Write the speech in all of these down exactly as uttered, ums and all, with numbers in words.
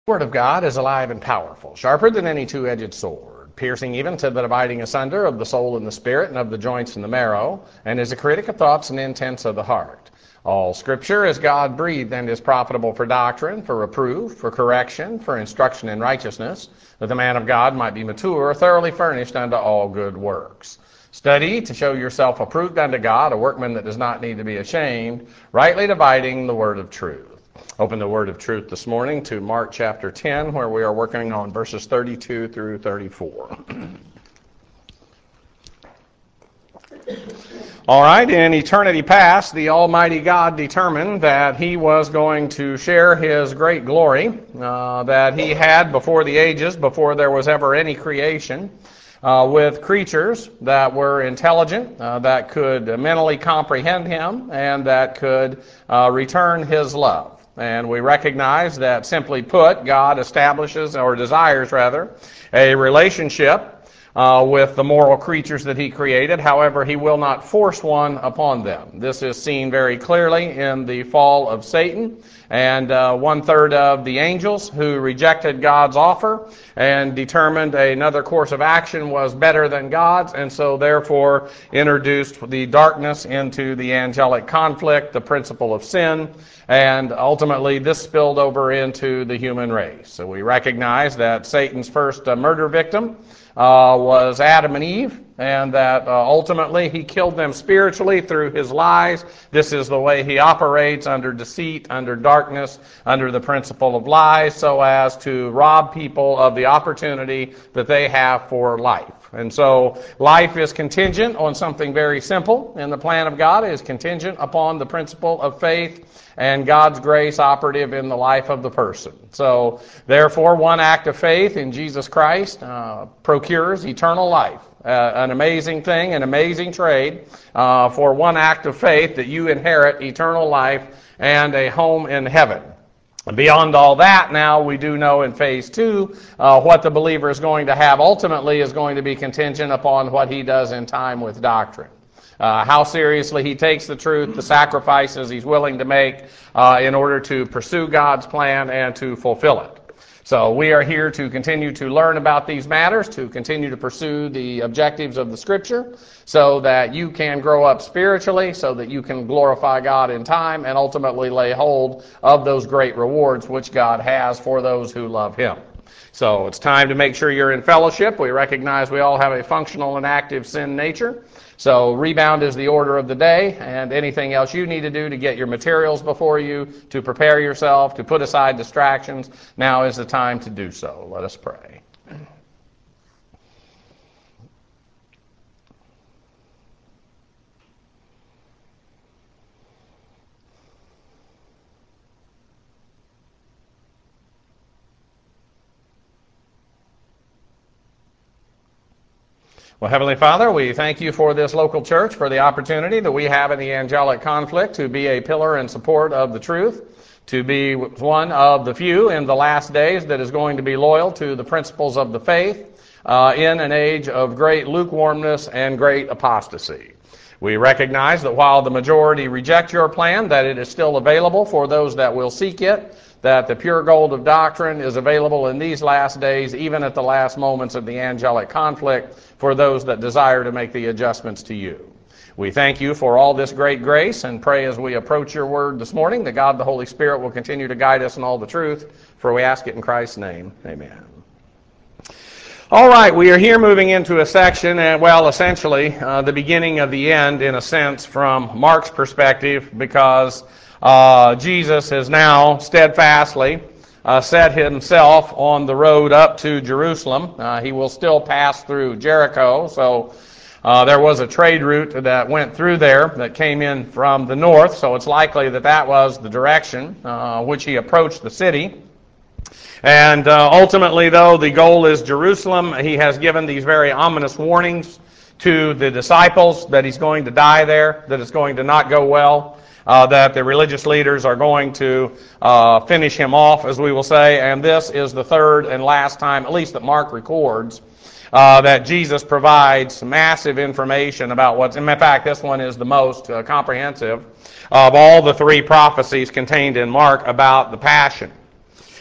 The Word of God is alive and powerful, sharper than any two-edged sword, piercing even to the dividing asunder of the soul and the spirit and of the joints and the marrow, and is a critic of thoughts and intents of the heart. All Scripture is God-breathed and is profitable for doctrine, for reproof, for correction, for instruction in righteousness, that the man of God might be mature, thoroughly furnished unto all good works. Study to show yourself approved unto God, a workman that does not need to be ashamed, rightly dividing the word of truth. Open the word of truth this morning to Mark chapter ten, where we are working on verses thirty-two through thirty-four. All right, in eternity past, the Almighty God determined that He was going to share His great glory uh, that He had before the ages, before there was ever any creation, uh, with creatures that were intelligent, uh, that could mentally comprehend Him, and that could uh, return His love. And we recognize that, simply put, God establishes, or desires rather, a relationship uh, with the moral creatures that He created. However, He will not force one upon them. This is seen very clearly in the fall of Satan and uh, one-third of the angels who rejected God's offer and determined another course of action was better than God's, and so therefore introduced the darkness into the angelic conflict, the principle of sin, and ultimately this spilled over into the human race. So we recognize that Satan's first uh, murder victim uh, was Adam and Eve, and that uh, ultimately he killed them spiritually through his lies. This is the way he operates, under deceit, under darkness, under the principle of lies, so as to rob people of the opportunity that they have for life. And so life is contingent on something very simple, and the plan of God is contingent upon the principle of faith and God's grace operative in the life of the person. So, therefore, one act of faith in Jesus Christ uh, procures eternal life. Uh, an amazing thing, an amazing trade uh, for one act of faith that you inherit eternal life and a home in heaven. Beyond all that, now we do know in phase two uh, what the believer is going to have ultimately is going to be contingent upon what he does in time with doctrine. Uh, how seriously he takes the truth, the sacrifices he's willing to make uh, in order to pursue God's plan and to fulfill it. So we are here to continue to learn about these matters, to continue to pursue the objectives of the Scripture, so that you can grow up spiritually, so that you can glorify God in time, and ultimately lay hold of those great rewards which God has for those who love Him. So it's time to make sure you're in fellowship. We recognize we all have a functional and active sin nature. So rebound is the order of the day, and anything else you need to do to get your materials before you, to prepare yourself, to put aside distractions, now is the time to do so. Let us pray. Well, Heavenly Father, we thank you for this local church, for the opportunity that we have in the angelic conflict to be a pillar and support of the truth, to be one of the few in the last days that is going to be loyal to the principles of the faith uh, in an age of great lukewarmness and great apostasy. We recognize that while the majority reject your plan, that it is still available for those that will seek it, that the pure gold of doctrine is available in these last days, even at the last moments of the angelic conflict, for those that desire to make the adjustments to you. We thank you for all this great grace and pray as we approach your word this morning that God the Holy Spirit will continue to guide us in all the truth, for we ask it in Christ's name. Amen. All right, we are here moving into a section, and well, essentially, uh, the beginning of the end, in a sense, from Mark's perspective, because uh, Jesus has now steadfastly uh, set himself on the road up to Jerusalem. Uh, he will still pass through Jericho, so uh, there was a trade route that went through there that came in from the north, so it's likely that that was the direction uh, which he approached the city. And uh, ultimately, though, the goal is Jerusalem. He has given these very ominous warnings to the disciples that he's going to die there, that it's going to not go well, uh, that the religious leaders are going to uh, finish him off, as we will say. And this is the third and last time, at least that Mark records, uh, that Jesus provides massive information about what's... In fact, this one is the most uh, comprehensive of all the three prophecies contained in Mark about the Passion.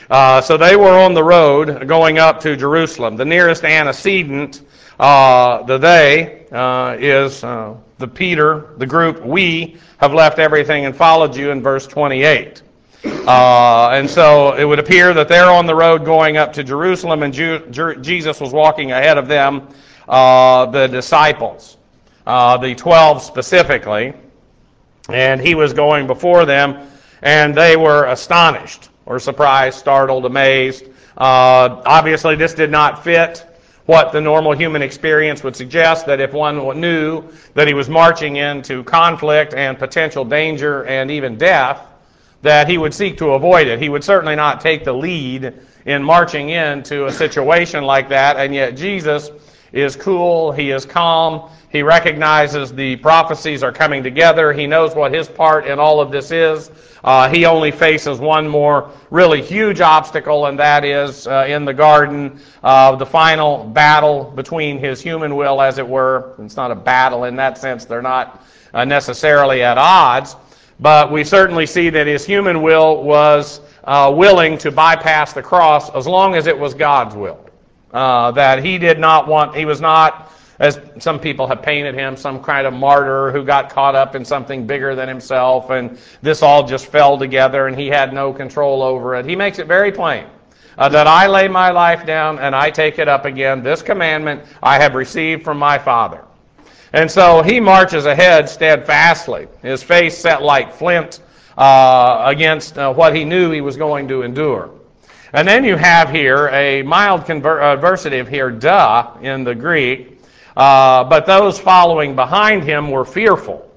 Uh, so they were on the road going up to Jerusalem. The nearest antecedent, uh, the they, uh, is uh, the Peter, the group, we have left everything and followed you in verse twenty-eight. Uh, and so it would appear that they're on the road going up to Jerusalem, and Ju- Jer- Jesus was walking ahead of them, uh, the disciples, uh, the twelve specifically, and he was going before them, and they were astonished, or surprised, startled, amazed. Uh, obviously, this did not fit what the normal human experience would suggest, that if one knew that he was marching into conflict and potential danger and even death, that he would seek to avoid it. He would certainly not take the lead in marching into a situation like that, and yet Jesus is cool, he is calm, he recognizes the prophecies are coming together, he knows what his part in all of this is. Uh, he only faces one more really huge obstacle, and that is uh, in the garden, uh, the final battle between his human will, as it were. It's not a battle in that sense, they're not uh, necessarily at odds, but we certainly see that his human will was uh, willing to bypass the cross as long as it was God's will. Uh, that he did not want, he was not, as some people have painted him, some kind of martyr who got caught up in something bigger than himself, and this all just fell together and he had no control over it. He makes it very plain uh, that I lay my life down and I take it up again. This commandment I have received from my Father. And so he marches ahead steadfastly, his face set like flint uh, against uh, what he knew he was going to endure. And then you have here a mild conver- adversative here, duh, in the Greek. Uh, but those following behind him were fearful.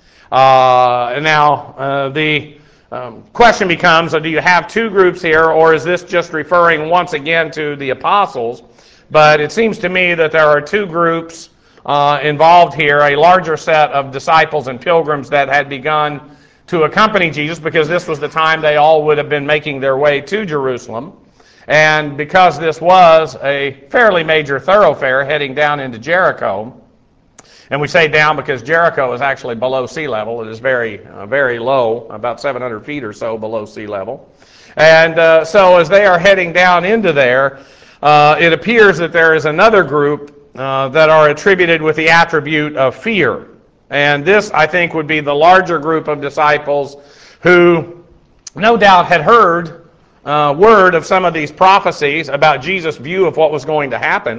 Uh, now, uh, the um, question becomes, uh, do you have two groups here, or is this just referring once again to the apostles? But it seems to me that there are two groups uh, involved here, a larger set of disciples and pilgrims that had begun to accompany Jesus, because this was the time they all would have been making their way to Jerusalem. And because this was a fairly major thoroughfare heading down into Jericho, and we say down because Jericho is actually below sea level. It is very, uh, very low, about seven hundred feet or so below sea level. And uh, so as they are heading down into there, uh, it appears that there is another group uh, that are attributed with the attribute of fear. And this, I think, would be the larger group of disciples who no doubt had heard uh, word of some of these prophecies about Jesus' view of what was going to happen.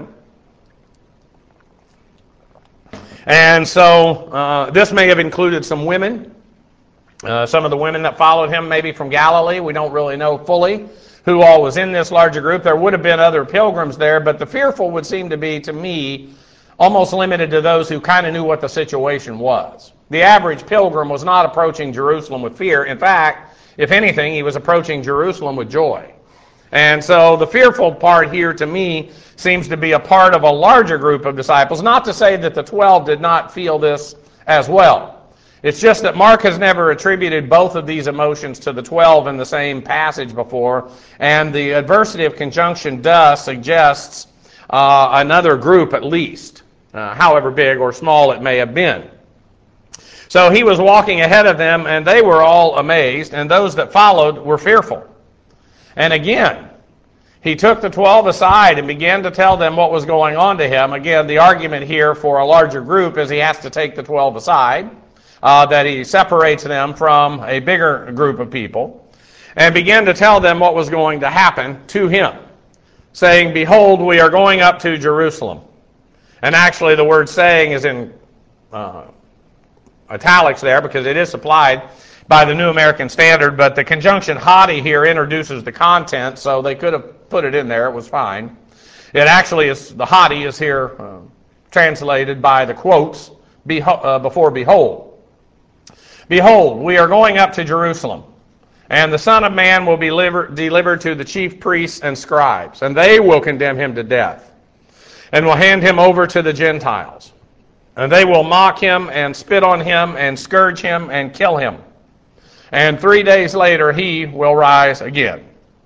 And so uh, this may have included some women. Uh, some of the women that followed him, maybe from Galilee. We don't really know fully who all was in this larger group. There would have been other pilgrims there, but the fearful would seem to be, to me, almost limited to those who kind of knew what the situation was. The average pilgrim was not approaching Jerusalem with fear. In fact, if anything, he was approaching Jerusalem with joy. And so the fearful part here, to me, seems to be a part of a larger group of disciples. Not to say that the twelve did not feel this as well. It's just that Mark has never attributed both of these emotions to the twelve in the same passage before, and the adversative conjunction does suggests uh, another group at least. Uh, however big or small it may have been. So he was walking ahead of them, and they were all amazed, and those that followed were fearful. And again, he took the twelve aside and began to tell them what was going on to him. Again, the argument here for a larger group is he has to take the twelve aside, uh, that he separates them from a bigger group of people, and began to tell them what was going to happen to him, saying, "Behold, we are going up to Jerusalem." And actually the word saying is in uh, italics there because it is supplied by the New American Standard, but the conjunction haughty here introduces the content, so they could have put it in there. It was fine. It actually is, the haughty is here uh, translated by the quotes beho- uh, before behold. Behold, we are going up to Jerusalem, and the Son of Man will be deliver- delivered to the chief priests and scribes, and they will condemn him to death, and will hand him over to the Gentiles. And they will mock him and spit on him and scourge him and kill him. And three days later he will rise again.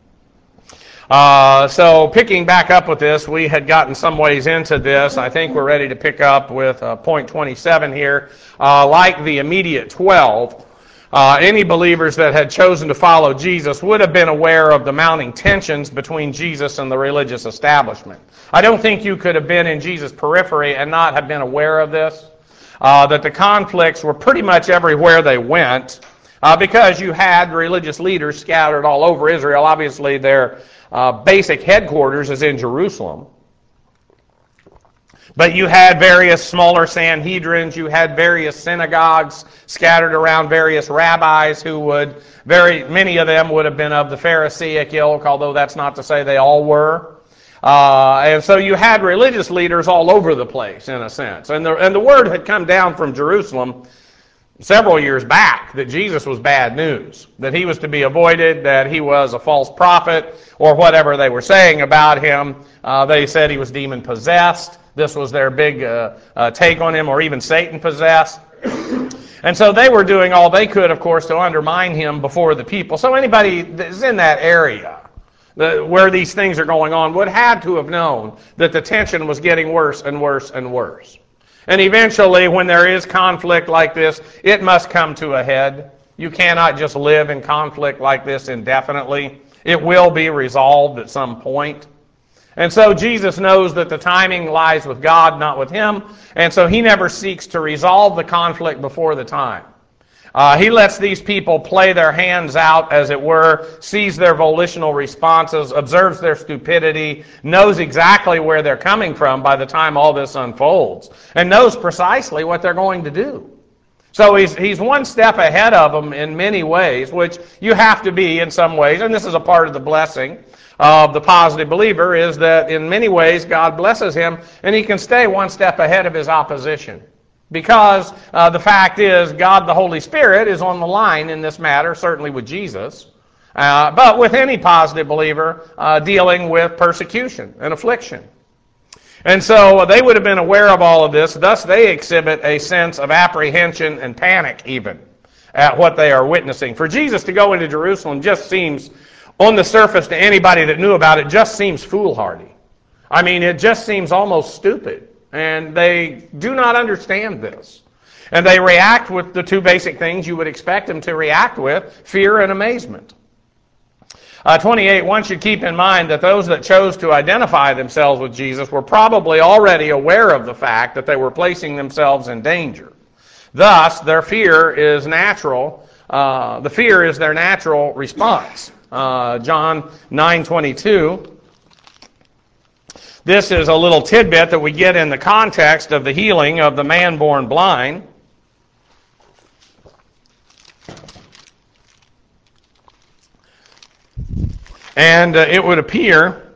Uh, so picking back up with this, we had gotten some ways into this. I think we're ready to pick up with uh, point twenty-seven here. Uh, like the immediate twelve, Uh, any believers that had chosen to follow Jesus would have been aware of the mounting tensions between Jesus and the religious establishment. I don't think you could have been in Jesus' periphery and not have been aware of this, uh, that the conflicts were pretty much everywhere they went, uh, because you had religious leaders scattered all over Israel. Obviously, their uh, basic headquarters is in Jerusalem. But you had various smaller Sanhedrins, you had various synagogues scattered around various rabbis who would, very many of them would have been of the Pharisaic ilk, although that's not to say they all were. Uh, and so you had religious leaders all over the place, in a sense. And the, and the word had come down from Jerusalem several years back that Jesus was bad news, that he was to be avoided, that he was a false prophet, or whatever they were saying about him. Uh, they said he was demon-possessed. This was their big uh, uh, take on him, or even Satan-possessed. And so they were doing all they could, of course, to undermine him before the people. So anybody that's in that area the, where these things are going on would have to have known that the tension was getting worse and worse and worse. And eventually, when there is conflict like this, it must come to a head. You cannot just live in conflict like this indefinitely. It will be resolved at some point. And so Jesus knows that the timing lies with God, not with him, and so he never seeks to resolve the conflict before the time. Uh, he lets these people play their hands out, as it were, sees their volitional responses, observes their stupidity, knows exactly where they're coming from by the time all this unfolds, and knows precisely what they're going to do. So he's, he's one step ahead of them in many ways, which you have to be in some ways, and this is a part of the blessing of the positive believer, is that in many ways God blesses him, and he can stay one step ahead of his opposition. Because uh, the fact is, God the Holy Spirit is on the line in this matter, certainly with Jesus, uh, but with any positive believer uh, dealing with persecution and affliction. And so they would have been aware of all of this, thus they exhibit a sense of apprehension and panic even at what they are witnessing. For Jesus to go into Jerusalem just seems, on the surface to anybody that knew about it, just seems foolhardy. I mean, it just seems almost stupid. And they do not understand this. And they react with the two basic things you would expect them to react with, fear and amazement. Uh, twenty-eight, one should keep in mind that those that chose to identify themselves with Jesus were probably already aware of the fact that they were placing themselves in danger. Thus, their fear is natural. Uh, the fear is their natural response. Uh, John nine twenty-two. This is a little tidbit that we get in the context of the healing of the man born blind. And uh, it would appear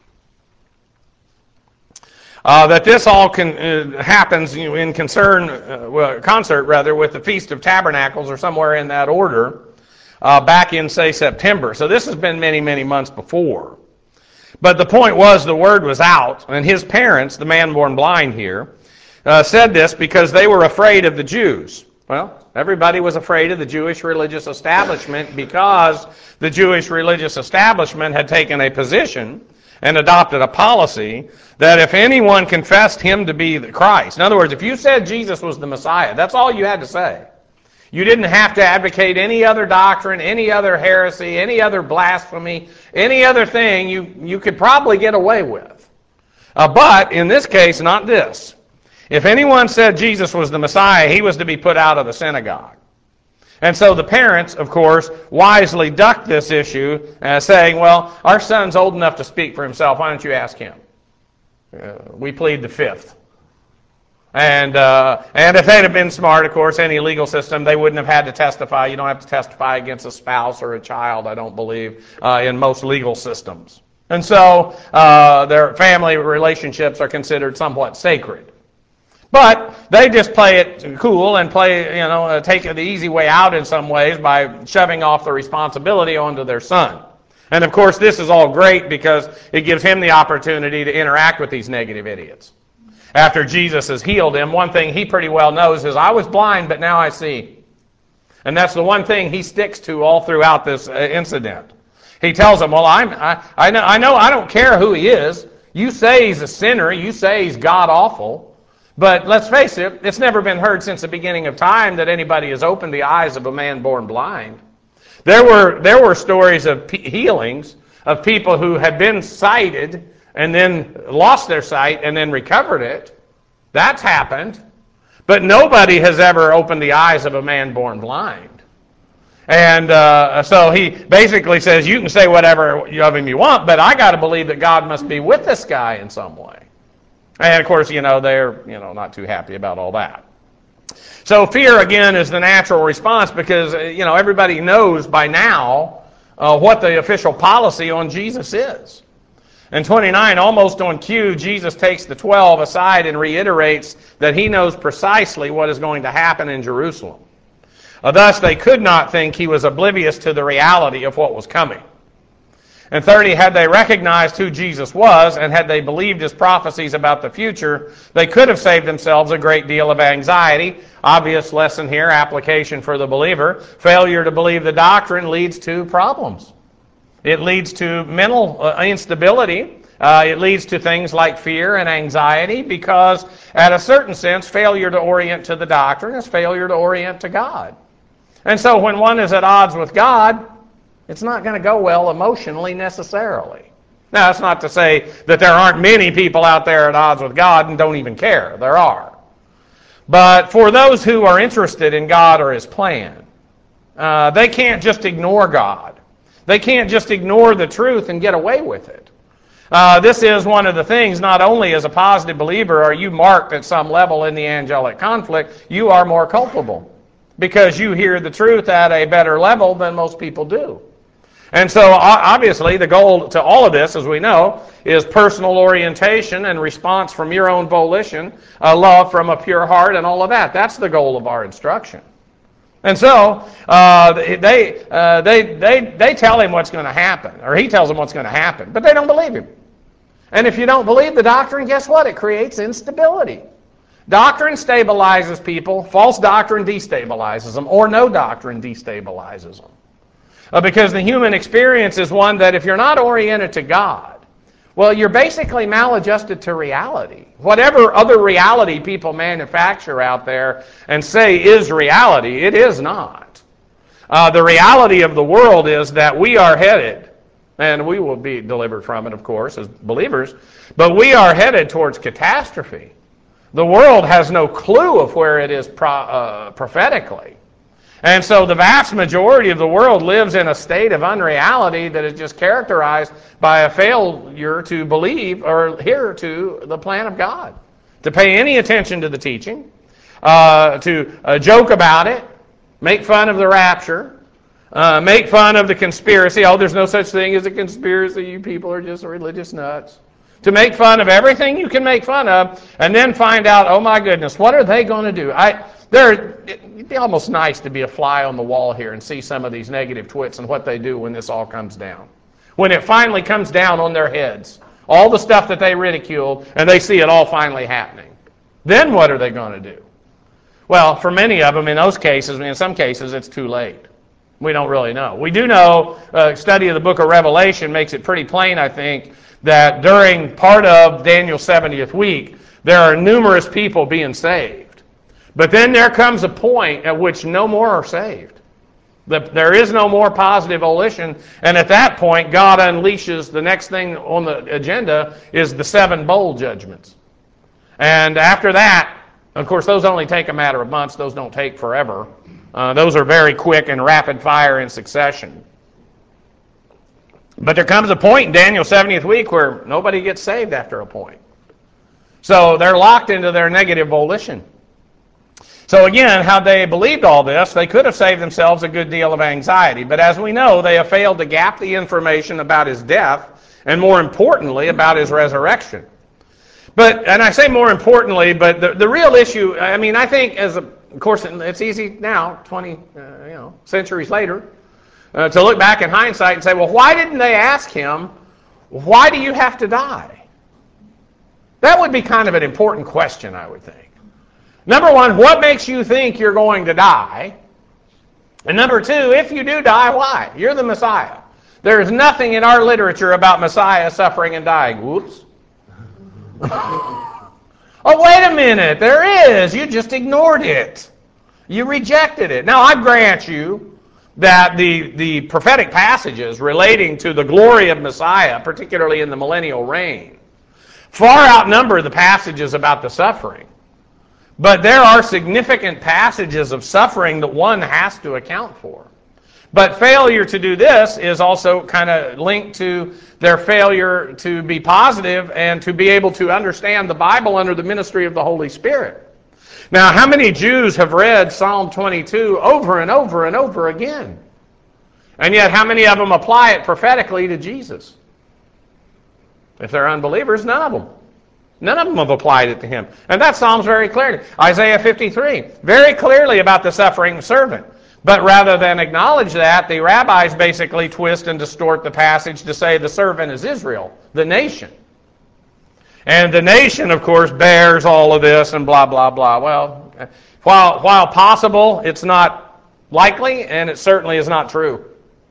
uh, that this all can, uh, happens you know, in concern, uh, well, concert rather, with the Feast of Tabernacles, or somewhere in that order, uh, back in, say, September. So this has been many, many months before. But the point was, the word was out, and his parents, the man born blind here, uh, said this because they were afraid of the Jews. Well, everybody was afraid of the Jewish religious establishment because the Jewish religious establishment had taken a position and adopted a policy that if anyone confessed him to be the Christ, in other words, if you said Jesus was the Messiah, that's all you had to say. You didn't have to advocate any other doctrine, any other heresy, any other blasphemy, any other thing you, you could probably get away with. Uh, but in this case, not this. If anyone said Jesus was the Messiah, he was to be put out of the synagogue. And so the parents, of course, wisely ducked this issue, uh, saying, well, our son's old enough to speak for himself. Why don't you ask him? Uh, we plead the fifth. And uh, and if they'd have been smart, of course, any legal system, they wouldn't have had to testify. You don't have to testify against a spouse or a child, I don't believe, uh, in most legal systems. And so uh, their family relationships are considered somewhat sacred. But they just play it cool and play, you know, uh, take the easy way out in some ways by shoving off the responsibility onto their son. And of course, this is all great because it gives him the opportunity to interact with these negative idiots. After Jesus has healed him, one thing he pretty well knows is, I was blind, but now I see. And that's the one thing he sticks to all throughout this incident. He tells them, well, I'm, I, I, know, I know I don't care who he is. You say he's a sinner. You say he's God-awful. But let's face it, it's never been heard since the beginning of time that anybody has opened the eyes of a man born blind. There were, there were stories of p- healings of people who had been sighted and then lost their sight and then recovered it. That's happened. But nobody has ever opened the eyes of a man born blind. And uh, so he basically says, you can say whatever of him you want, but I got to believe that God must be with this guy in some way. And of course, you know, they're you know not too happy about all that. So fear, again, is the natural response because, you know, everybody knows by now uh, what the official policy on Jesus is. In twenty-nine, almost on cue, Jesus takes the twelve aside and reiterates that he knows precisely what is going to happen in Jerusalem. Uh, thus, they could not think he was oblivious to the reality of what was coming. And thirty, had they recognized who Jesus was and had they believed his prophecies about the future, they could have saved themselves a great deal of anxiety. Obvious lesson here, application for the believer. Failure to believe the doctrine leads to problems. It leads to mental uh, instability. Uh, it leads to things like fear and anxiety because, at a certain sense, failure to orient to the doctrine is failure to orient to God. And so when one is at odds with God, it's not going to go well emotionally necessarily. Now, that's not to say that there aren't many people out there at odds with God and don't even care. There are. But for those who are interested in God or his plan, uh, they can't just ignore God. They can't just ignore the truth and get away with it. Uh, this is one of the things, not only as a positive believer are you marked at some level in the angelic conflict, you are more culpable because you hear the truth at a better level than most people do. And so, obviously, the goal to all of this, as we know, is personal orientation and response from your own volition, uh, love from a pure heart, and all of that. That's the goal of our instruction. And so, uh, they, uh, they, they, they tell him what's going to happen, or he tells them what's going to happen, but they don't believe him. And if you don't believe the doctrine, guess what? It creates instability. Doctrine stabilizes people. False doctrine destabilizes them, or no doctrine destabilizes them. Uh, because the human experience is one that if you're not oriented to God, well, you're basically maladjusted to reality. Whatever other reality people manufacture out there and say is reality, it is not. Uh, the reality of the world is that we are headed, and we will be delivered from it, of course, as believers, but we are headed towards catastrophe. The world has no clue of where it is pro- uh, prophetically. And so the vast majority of the world lives in a state of unreality that is just characterized by a failure to believe or adhere to the plan of God, to pay any attention to the teaching, uh, to uh, joke about it, make fun of the rapture, uh, make fun of the conspiracy. Oh, there's no such thing as a conspiracy. You people are just religious nuts. To make fun of everything you can make fun of, and then find out, oh my goodness, what are they going to do? I there. It'd be almost nice to be a fly on the wall here and see some of these negative twits and what they do when this all comes down. When it finally comes down on their heads, all the stuff that they ridiculed, and they see it all finally happening. Then what are they going to do? Well, for many of them, in those cases, in some cases, it's too late. We don't really know. We do know, uh, study of the book of Revelation makes it pretty plain, I think, that during part of Daniel's seventieth week, there are numerous people being saved. But then there comes a point at which no more are saved. There is no more positive volition, and at that point, God unleashes the next thing on the agenda is the seven bowl judgments. And after that, of course, those only take a matter of months. Those don't take forever. Uh, those are very quick and rapid fire in succession. But there comes a point in Daniel's seventieth week where nobody gets saved after a point. So they're locked into their negative volition. So again, had they believed all this, they could have saved themselves a good deal of anxiety. But as we know, they have failed to gap the information about his death, and more importantly, about his resurrection. But, and I say more importantly, but the, the real issue, I mean, I think, as a, of course, it's easy now, twenty uh, you know, centuries later, uh, to look back in hindsight and say, well, why didn't they ask him, why do you have to die? That would be kind of an important question, I would think. Number one, what makes you think you're going to die? And number two, if you do die, why? You're the Messiah. There is nothing in our literature about Messiah suffering and dying. Whoops. Oh, wait a minute, there is. You just ignored it. You rejected it. Now, I grant you that the, the prophetic passages relating to the glory of Messiah, particularly in the millennial reign, far outnumber the passages about the suffering. But there are significant passages of suffering that one has to account for. But failure to do this is also kind of linked to their failure to be positive and to be able to understand the Bible under the ministry of the Holy Spirit. Now, how many Jews have read Psalm twenty-two over and over and over again? And yet, how many of them apply it prophetically to Jesus? If they're unbelievers, none of them. None of them have applied it to him. And that Psalm's very clear. Isaiah fifty-three, very clearly about the suffering servant. But rather than acknowledge that, the rabbis basically twist and distort the passage to say the servant is Israel, the nation. And the nation, of course, bears all of this and blah, blah, blah. Well, while, while possible, it's not likely, and it certainly is not true.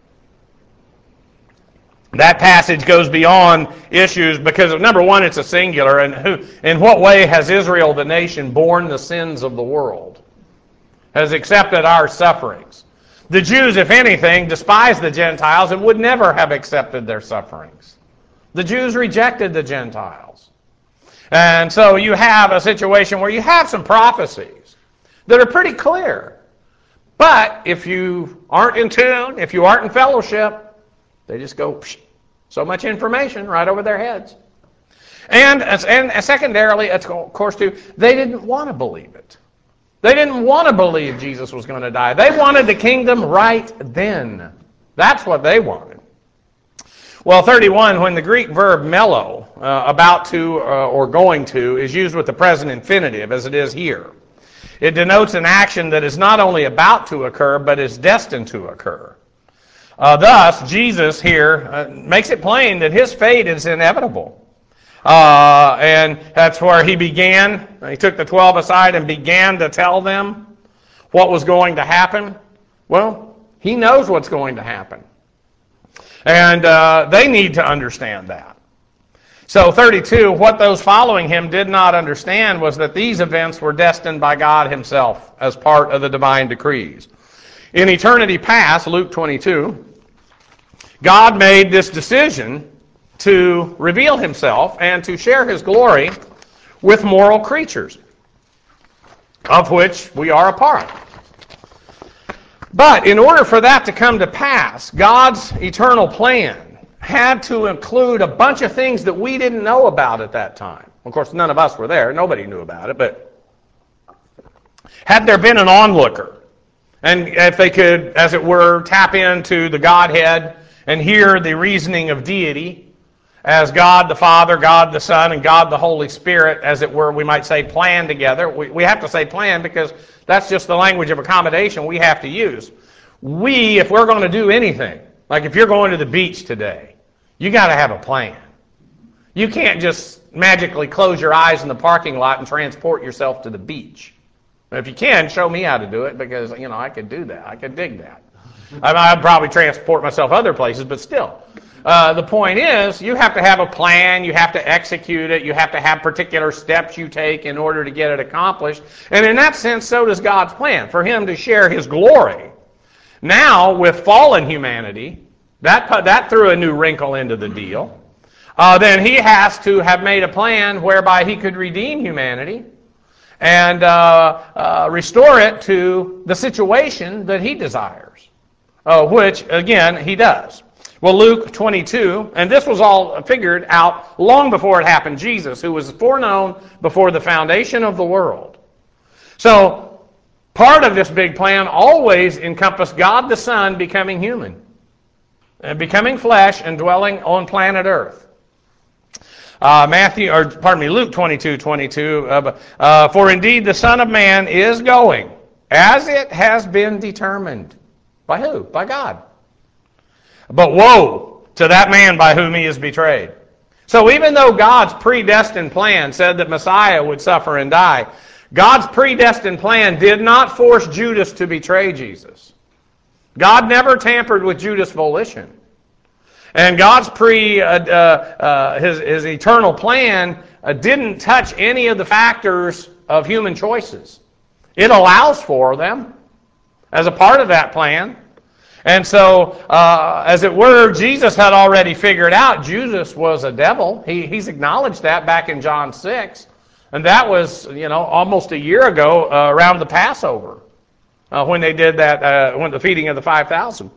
That passage goes beyond issues because, number one, it's a singular. And who, in what way has Israel, the nation, borne the sins of the world? Has accepted our sufferings. The Jews, if anything, despised the Gentiles and would never have accepted their sufferings. The Jews rejected the Gentiles. And so you have a situation where you have some prophecies that are pretty clear. But if you aren't in tune, if you aren't in fellowship, they just go, psh, so much information right over their heads. And, and secondarily, of course, too, they didn't want to believe it. They didn't want to believe Jesus was going to die. They wanted the kingdom right then. That's what they wanted. Well, thirty-one, when the Greek verb mello, uh, about to uh, or going to, is used with the present infinitive, as it is here, it denotes an action that is not only about to occur, but is destined to occur. Uh, thus, Jesus here uh, makes it plain that his fate is inevitable. Uh, and that's where he began. He took the twelve aside and began to tell them what was going to happen. Well, he knows what's going to happen. And uh, they need to understand that. So thirty-two, what those following him did not understand was that these events were destined by God himself as part of the divine decrees. In eternity past, Luke twenty-two, God made this decision to reveal himself and to share his glory with moral creatures, of which we are a part. But in order for that to come to pass, God's eternal plan had to include a bunch of things that we didn't know about at that time. Of course, none of us were there. Nobody knew about it. But had there been an onlooker, and if they could, as it were, tap into the Godhead and hear the reasoning of deity, as God the Father, God the Son, and God the Holy Spirit, as it were, we might say, plan together. We, we have to say plan because that's just the language of accommodation we have to use. We, if we're going to do anything, like if you're going to the beach today, you got to have a plan. You can't just magically close your eyes in the parking lot and transport yourself to the beach. If you can, show me how to do it because, you know, I could do that. I could dig that. I mean, I'd probably transport myself other places, but still. Uh, the point is, you have to have a plan, you have to execute it, you have to have particular steps you take in order to get it accomplished. And in that sense, so does God's plan, for him to share his glory. Now, with fallen humanity, that, that threw a new wrinkle into the deal. Uh, then he has to have made a plan whereby he could redeem humanity and uh, uh, restore it to the situation that he desires, uh, which, again, he does. Well, Luke twenty-two, and this was all figured out long before it happened. Jesus, who was foreknown before the foundation of the world. So, part of this big plan always encompassed God the Son becoming human, and becoming flesh and dwelling on planet Earth. Uh, Matthew, or pardon me, Luke twenty-two twenty-two. Uh, uh, For indeed the Son of Man is going, as it has been determined. By who? By God. But woe to that man by whom he is betrayed. So even though God's predestined plan said that Messiah would suffer and die, God's predestined plan did not force Judas to betray Jesus. God never tampered with Judas' volition. And God's pre, uh, uh, uh, his, his eternal plan uh, didn't touch any of the factors of human choices. It allows for them as a part of that plan. And so, uh, as it were, Jesus had already figured out Judas was a devil. He, he's acknowledged that back in John six. And that was, you know, almost a year ago uh, around the Passover uh, when they did that, uh, when the feeding of the five thousand.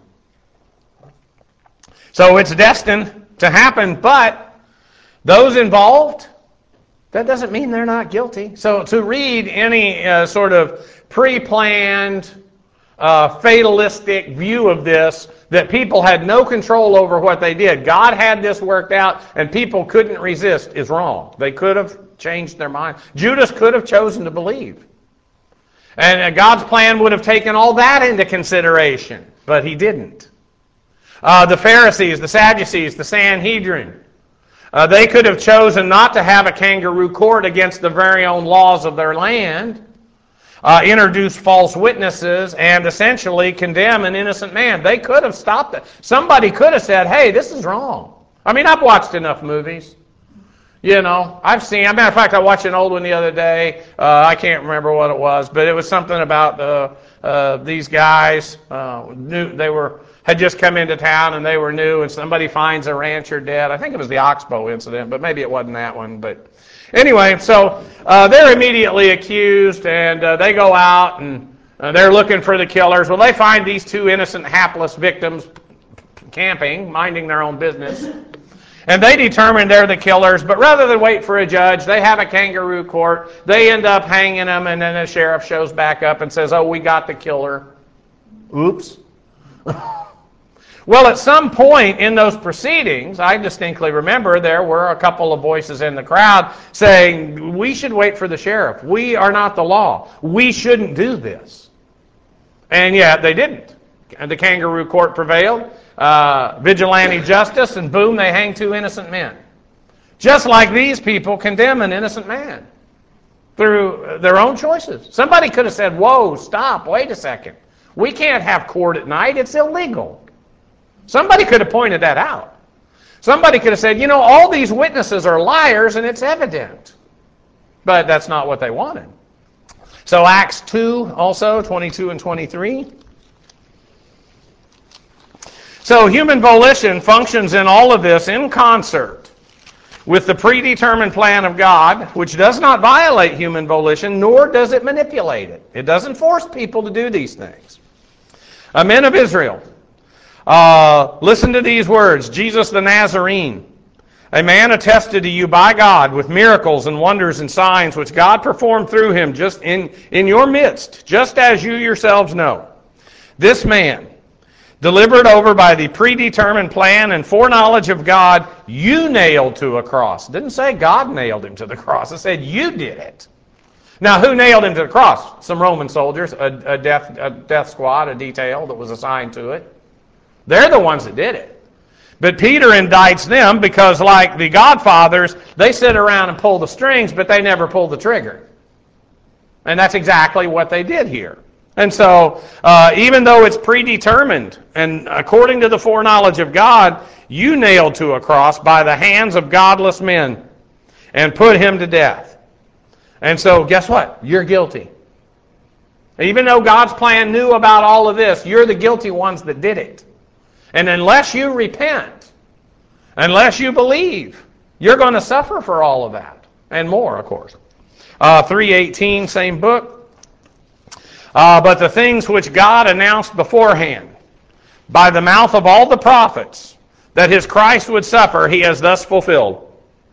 So it's destined to happen, but those involved, that doesn't mean they're not guilty. So to read any uh, sort of pre-planned, uh, fatalistic view of this, that people had no control over what they did, God had this worked out, and people couldn't resist, is wrong. They could have changed their mind. Judas could have chosen to believe. And uh, God's plan would have taken all that into consideration, but he didn't. Uh, the Pharisees, the Sadducees, the Sanhedrin, uh, they could have chosen not to have a kangaroo court against the very own laws of their land, uh, introduce false witnesses, and essentially condemn an innocent man. They could have stopped it. Somebody could have said, hey, this is wrong. I mean, I've watched enough movies. You know, I've seen, as a matter of fact, I watched an old one the other day. Uh, I can't remember what it was, but it was something about uh, uh, these guys. Uh, knew they were had just come into town and they were new, and somebody finds a rancher dead. I think it was the Oxbow incident, but maybe it wasn't that one. But anyway, so uh, they're immediately accused, and uh, they go out and uh, they're looking for the killers. Well, they find these two innocent, hapless victims camping, minding their own business. And they determine they're the killers, but rather than wait for a judge, they have a kangaroo court. They end up hanging them, and then the sheriff shows back up and says, oh, we got the killer. Oops. Well, at some point in those proceedings, I distinctly remember there were a couple of voices in the crowd saying, we should wait for the sheriff. We are not the law. We shouldn't do this. And yet they didn't. And the kangaroo court prevailed. Uh, vigilante justice, and boom, they hang two innocent men. Just like these people condemn an innocent man through their own choices. Somebody could have said, whoa, stop, wait a second. We can't have court at night. It's illegal. Somebody could have pointed that out. Somebody could have said, you know, all these witnesses are liars and it's evident. But that's not what they wanted. So Acts two also, twenty-two and twenty-three. So human volition functions in all of this in concert with the predetermined plan of God, which does not violate human volition, nor does it manipulate it. It doesn't force people to do these things. Uh, men of Israel, uh, listen to these words. Jesus the Nazarene, a man attested to you by God with miracles and wonders and signs which God performed through him just in, in your midst, just as you yourselves know. This man, delivered over by the predetermined plan and foreknowledge of God, you nailed to a cross. It didn't say God nailed him to the cross. It said you did it. Now, who nailed him to the cross? Some Roman soldiers, a, a, death, a death squad, a detail that was assigned to it. They're the ones that did it. But Peter indicts them because, like the Godfathers, they sit around and pull the strings, but they never pull the trigger. And that's exactly what they did here. And so, uh, even though it's predetermined, and according to the foreknowledge of God, you nailed to a cross by the hands of godless men and put him to death. And so, guess what? You're guilty. Even though God's plan knew about all of this, you're the guilty ones that did it. And unless you repent, unless you believe, you're going to suffer for all of that. And more, of course. Uh, three eighteen, same book. Uh, but the things which God announced beforehand by the mouth of all the prophets that his Christ would suffer, he has thus fulfilled.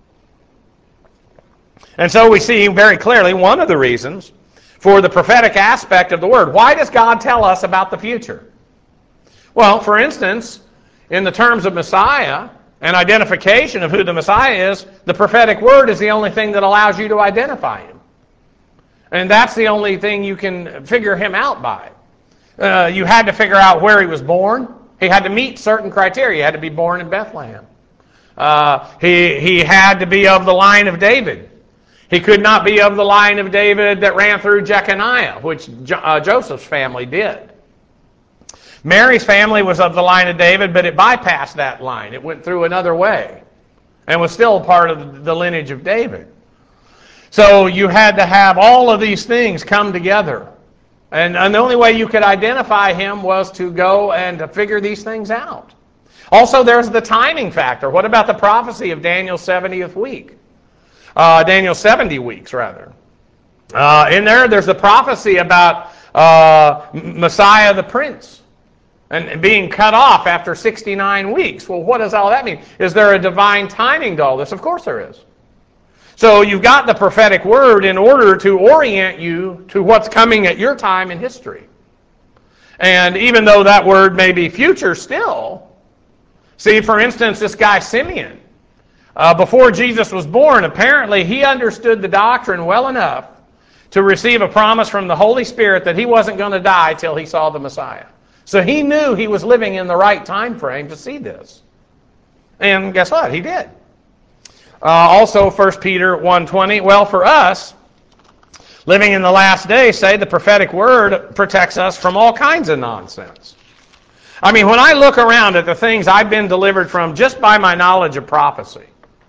And so we see very clearly one of the reasons for the prophetic aspect of the Word. Why does God tell us about the future? Well, for instance, in the terms of Messiah and identification of who the Messiah is, the prophetic Word is the only thing that allows you to identify him. And that's the only thing you can figure him out by. Uh, you had to figure out where he was born. He had to meet certain criteria. He had to be born in Bethlehem. Uh, he, he had to be of the line of David. He could not be of the line of David that ran through Jeconiah, which jo- uh, Joseph's family did. Mary's family was of the line of David, but it bypassed that line. It went through another way and was still part of the lineage of David. So you had to have all of these things come together. And, and the only way you could identify him was to go and to figure these things out. Also, there's the timing factor. What about the prophecy of Daniel's seventieth week? Uh, Daniel's seventy weeks, rather. Uh, in there, there's the prophecy about uh, Messiah the Prince and being cut off after sixty-nine weeks. Well, what does all that mean? Is there a divine timing to all this? Of course there is. So you've got the prophetic word in order to orient you to what's coming at your time in history. And even though that word may be future still, see, for instance, this guy Simeon, uh, before Jesus was born, apparently he understood the doctrine well enough to receive a promise from the Holy Spirit that he wasn't going to die till he saw the Messiah. So he knew he was living in the right time frame to see this. And guess what? He did. Uh, also, First Peter one twenty, well, for us, living in the last days, say, the prophetic word protects us from all kinds of nonsense. I mean, when I look around at the things I've been delivered from just by my knowledge of prophecy,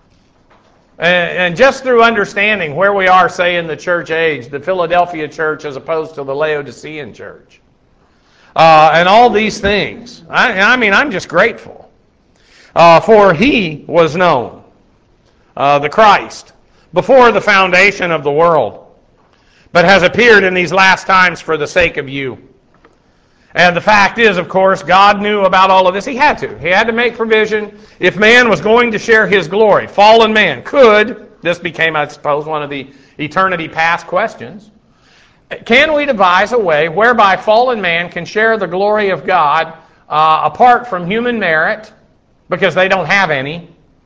and, and just through understanding where we are, say, in the church age, the Philadelphia church as opposed to the Laodicean church, uh, and all these things, I, I mean, I'm just grateful. Uh, for he was known. Uh, the Christ, before the foundation of the world, but has appeared in these last times for the sake of you. And the fact is, of course, God knew about all of this. He had to. He had to make provision. If man was going to share his glory, fallen man could, this became, I suppose, one of the eternity past questions, can we devise a way whereby fallen man can share the glory of God uh, apart from human merit, because they don't have any,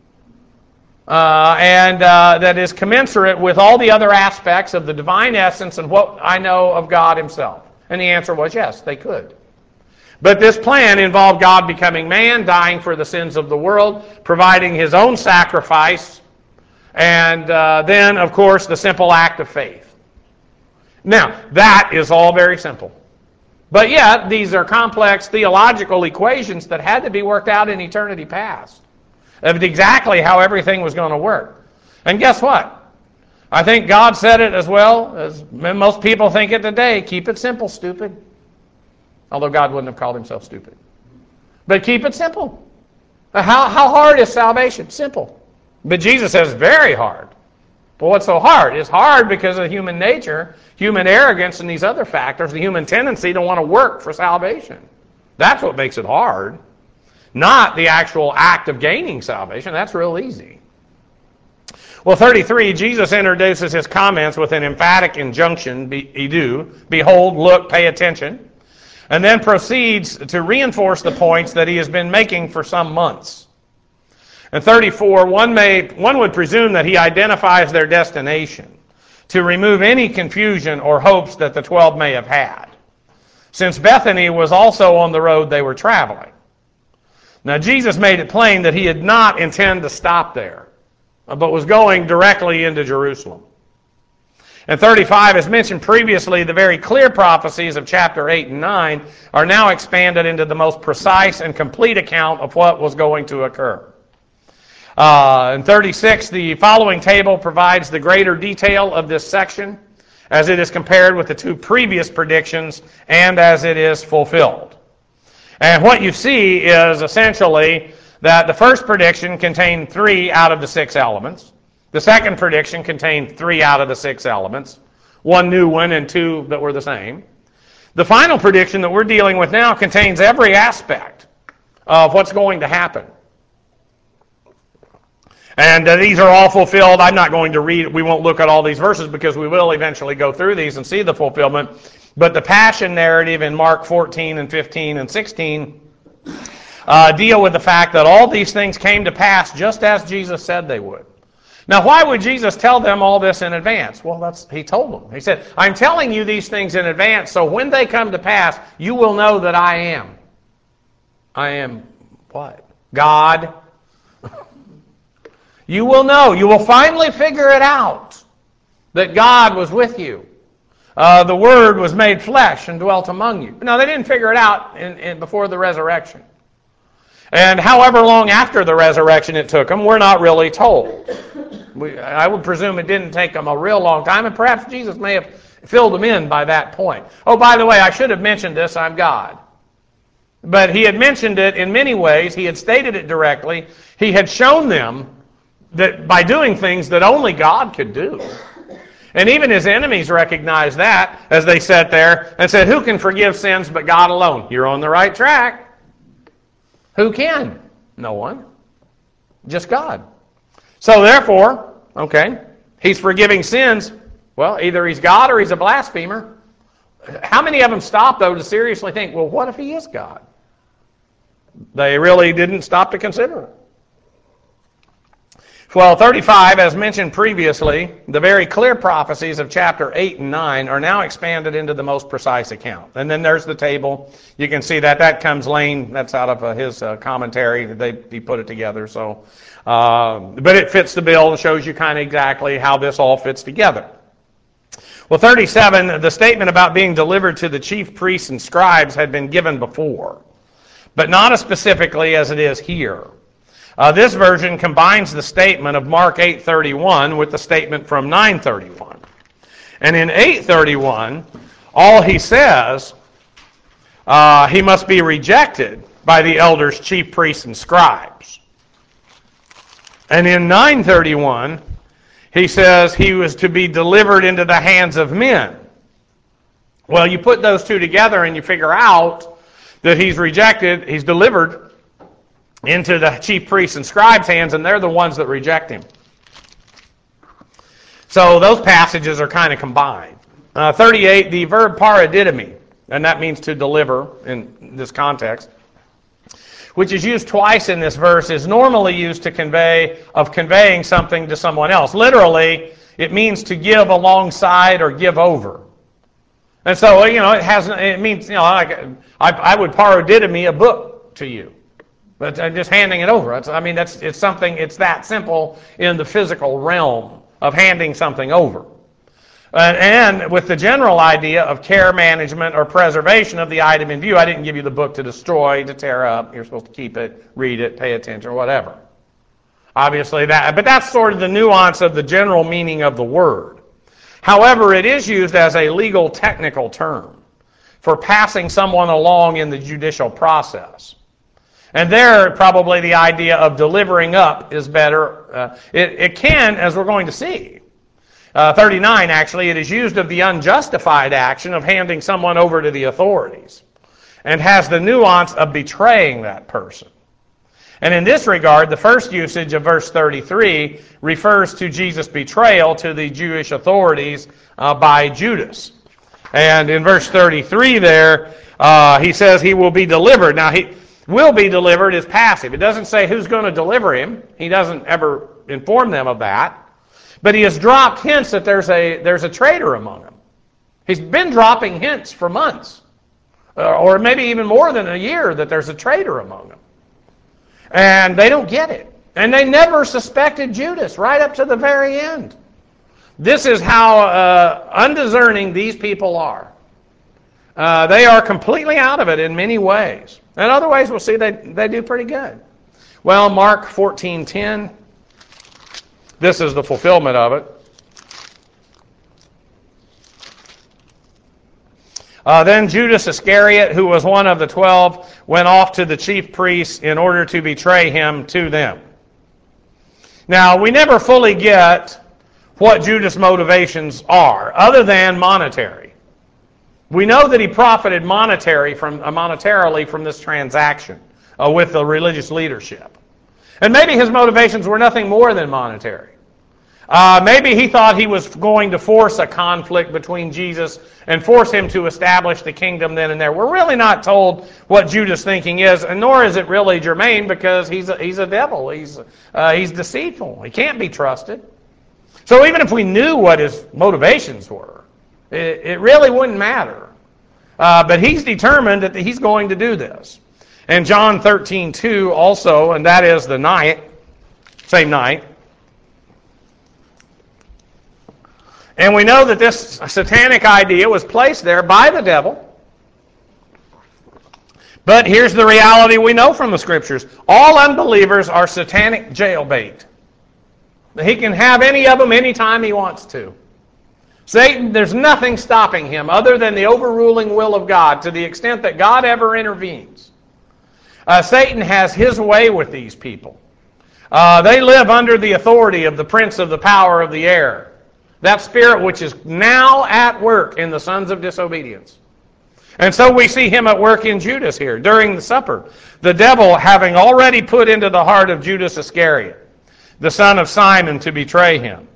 Uh, and uh, that is commensurate with all the other aspects of the divine essence and what I know of God himself? And the answer was yes, they could. But this plan involved God becoming man, dying for the sins of the world, providing his own sacrifice, and uh, then, of course, the simple act of faith. Now, that is all very simple. But yet, these are complex theological equations that had to be worked out in eternity past, of exactly how everything was going to work. And guess what? I think God said it as well as most people think it today. Keep it simple, stupid. Although God wouldn't have called himself stupid. But keep it simple. How, how hard is salvation? Simple. But Jesus says very hard. But what's so hard? It's hard because of human nature, human arrogance, and these other factors, the human tendency to want to work for salvation. That's what makes it hard. Not the actual act of gaining salvation. That's real easy. Well, thirty-three, Jesus introduces his comments with an emphatic injunction, be, do, behold, look, pay attention, and then proceeds to reinforce the points that he has been making for some months. And thirty-four, one, may, one would presume that he identifies their destination to remove any confusion or hopes that the twelve may have had, since Bethany was also on the road they were traveling. Now, Jesus made it plain that he did not intend to stop there, but was going directly into Jerusalem. And thirty-five, as mentioned previously, the very clear prophecies of chapter eight and nine are now expanded into the most precise and complete account of what was going to occur. Uh, in thirty-six, the following table provides the greater detail of this section as it is compared with the two previous predictions and as it is fulfilled. And what you see is essentially that the first prediction contained three out of the six elements. The second prediction contained three out of the six elements. One new one and two that were the same. The final prediction that we're dealing with now contains every aspect of what's going to happen. And uh, these are all fulfilled. I'm not going to read, we won't look at all these verses because we will eventually go through these and see the fulfillment. But the Passion narrative in Mark fourteen and fifteen and sixteen uh, deal with the fact that all these things came to pass just as Jesus said they would. Now, why would Jesus tell them all this in advance? Well, that's he told them. He said, I'm telling you these things in advance, so when they come to pass, you will know that I am. I am what? God. You will know. You will finally figure it out that God was with you. Uh, the Word was made flesh and dwelt among you. No, they didn't figure it out in, in, before the resurrection. And however long after the resurrection it took them, we're not really told. We, I would presume it didn't take them a real long time, and perhaps Jesus may have filled them in by that point. Oh, by the way, I should have mentioned this, I'm God. But he had mentioned it in many ways. He had stated it directly. He had shown them that by doing things that only God could do. And even his enemies recognized that as they sat there and said, who can forgive sins but God alone? You're on the right track. Who can? No one. Just God. So therefore, okay, he's forgiving sins. Well, either he's God or he's a blasphemer. How many of them stop, though, to seriously think, well, what if he is God? They really didn't stop to consider it. Well, thirty-five, as mentioned previously, the very clear prophecies of chapter eight and nine are now expanded into the most precise account. And then there's the table. You can see that. That comes Lane. That's out of uh, his uh, commentary. They, he put it together. So, uh, but it fits the bill and shows you kind of exactly how this all fits together. Well, thirty-seven, the statement about being delivered to the chief priests and scribes had been given before, but not as specifically as it is here. Uh, this version combines the statement of Mark eight thirty-one with the statement from nine thirty-one. And in eight thirty-one, all he says, uh, he must be rejected by the elders, chief priests, and scribes. And in nine thirty-one, he says he was to be delivered into the hands of men. Well, you put those two together and you figure out that he's rejected, he's delivered into the chief priests and scribes' hands, and they're the ones that reject him. So those passages are kind of combined. Uh, thirty-eight, the verb paradidomi, and that means to deliver in this context, which is used twice in this verse, is normally used to convey of conveying something to someone else. Literally, it means to give alongside or give over. And so, you know, it has it means, you know, like I, I would paradidomi a book to you. But just handing it over. It's, I mean, that's it's something, it's that simple in the physical realm of handing something over. And, and with the general idea of care, management, or preservation of the item in view, I didn't give you the book to destroy, to tear up. You're supposed to keep it, read it, pay attention, or whatever. Obviously, that, but that's sort of the nuance of the general meaning of the word. However, it is used as a legal technical term for passing someone along in the judicial process. And there, probably the idea of delivering up is better. Uh, it, it can, as we're going to see. Uh, thirty-nine, actually, it is used of the unjustified action of handing someone over to the authorities, and has the nuance of betraying that person. And in this regard, the first usage of verse thirty-three refers to Jesus' betrayal to the Jewish authorities uh, by Judas. And in verse thirty-three there, uh, he says he will be delivered. Now, he will be delivered is passive. It doesn't say who's going to deliver him. He doesn't ever inform them of that. But he has dropped hints that there's a there's a traitor among them. He's been dropping hints for months, or maybe even more than a year, that there's a traitor among them. And they don't get it. And they never suspected Judas right up to the very end. This is how uh, undiscerning these people are. Uh, they are completely out of it in many ways. In other ways, we'll see they, they do pretty good. Well, Mark fourteen ten, this is the fulfillment of it. Uh, then Judas Iscariot, who was one of the twelve, went off to the chief priests in order to betray him to them. Now, we never fully get what Judas' motivations are, other than monetary. We know that he profited monetary from, uh, monetarily from this transaction uh, with the religious leadership. And maybe his motivations were nothing more than monetary. Uh, maybe he thought he was going to force a conflict between Jesus and force him to establish the kingdom then and there. We're really not told what Judas' thinking is, and nor is it really germane, because he's a, he's a devil. He's, uh, he's deceitful. He can't be trusted. So even if we knew what his motivations were, it, it really wouldn't matter. Uh, but he's determined that he's going to do this. And John thirteen two also, and that is the night, same night, And we know that this satanic idea was placed there by the devil. But here's the reality we know from the Scriptures. All unbelievers are satanic jailbait. He can have any of them anytime he wants to. Satan, there's nothing stopping him other than the overruling will of God to the extent that God ever intervenes. Uh, Satan has his way with these people. Uh, they live under the authority of the prince of the power of the air. That spirit which is now at work in the sons of disobedience. And so we see him at work in Judas here during the supper. The devil having already put into the heart of Judas Iscariot, the son of Simon, to betray him.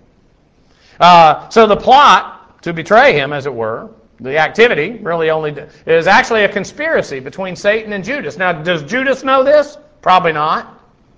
Uh, so the plot to betray him, as it were, the activity really only is actually a conspiracy between Satan and Judas. Now, does Judas know this? Probably not.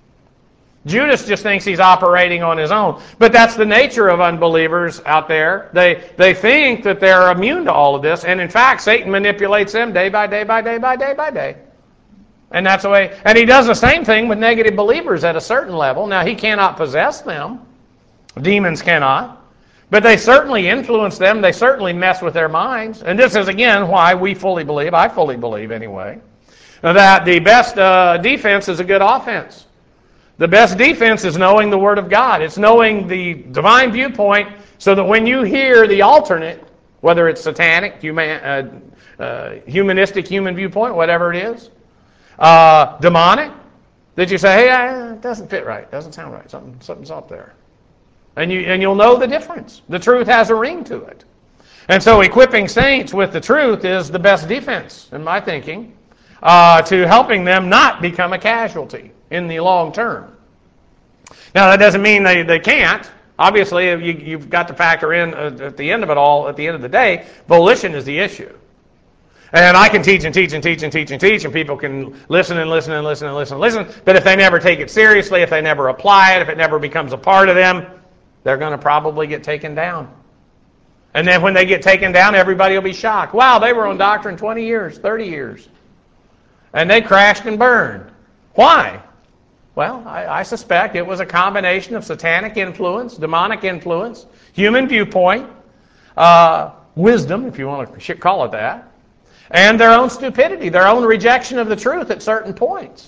Judas just thinks he's operating on his own. But that's the nature of unbelievers out there. They they think that they're immune to all of this, and in fact, Satan manipulates them day by day by day by day by day. And that's the way. And he does the same thing with negative believers at a certain level. Now, he cannot possess them. Demons cannot. But they certainly influence them. They certainly mess with their minds. And this is, again, why we fully believe, I fully believe anyway, that the best uh, defense is a good offense. The best defense is knowing the Word of God. It's knowing the divine viewpoint so that when you hear the alternate, whether it's satanic, human, uh, uh, humanistic human viewpoint, whatever it is, uh, demonic, that you say, hey, it doesn't fit right, doesn't sound right, something, something's up there. And, you, and you'll know the difference. The truth has a ring to it. And so equipping saints with the truth is the best defense, in my thinking, uh, to helping them not become a casualty in the long term. Now, that doesn't mean they, they can't. Obviously, you, you've got to factor in uh, at the end of it all, at the end of the day, volition is the issue. And I can teach and teach and teach and teach and teach, and people can listen and listen and listen and listen and listen, but if they never take it seriously, if they never apply it, if it never becomes a part of them, they're going to probably get taken down. And then when they get taken down, everybody will be shocked. Wow, they were on doctrine twenty years, thirty years. And they crashed and burned. Why? Well, I, I suspect it was a combination of satanic influence, demonic influence, human viewpoint, uh, wisdom, if you want to call it that, and their own stupidity, their own rejection of the truth at certain points.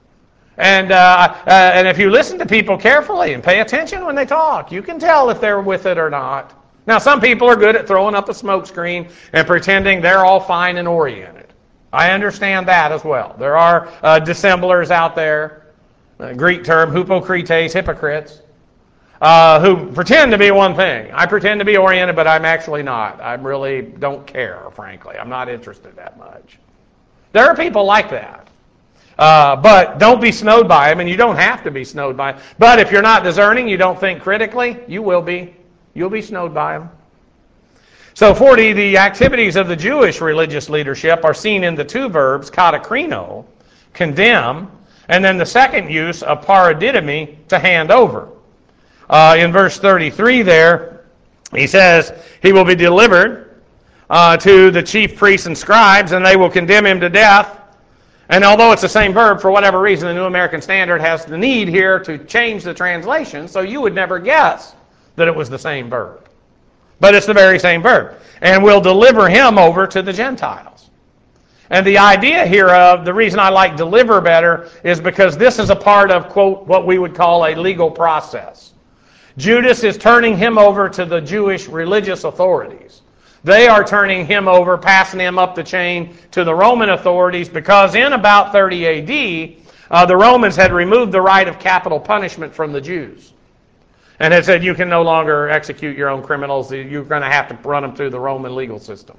And uh, uh, and if you listen to people carefully and pay attention when they talk, you can tell if they're with it or not. Now, some people are good at throwing up a smoke screen and pretending they're all fine and oriented. I understand that as well. There are uh, dissemblers out there, uh, Greek term, hypocrites, hypocrites, uh, who pretend to be one thing. I pretend to be oriented, but I'm actually not. I really don't care, frankly. I'm not interested that much. There are people like that. Uh, but don't be snowed by them, and you don't have to be snowed by them. But if you're not discerning, you don't think critically, you will be. You'll be snowed by them. So forty, the activities of the Jewish religious leadership are seen in the two verbs, katakrino, condemn, and then the second use of paradidomi, to hand over. Uh, in verse thirty-three there, he says, he will be delivered uh, to the chief priests and scribes, and they will condemn him to death. And although it's the same verb, for whatever reason, the New American Standard has the need here to change the translation, so you would never guess that it was the same verb. But it's the very same verb. And will deliver him over to the Gentiles. And the idea here of, the reason I like deliver better, is because this is a part of, quote, what we would call a legal process. Judas is turning him over to the Jewish religious authorities. They are turning him over, passing him up the chain to the Roman authorities, because in about thirty A D, uh, the Romans had removed the right of capital punishment from the Jews. And had said, you can no longer execute your own criminals. You're going to have to run them through the Roman legal system.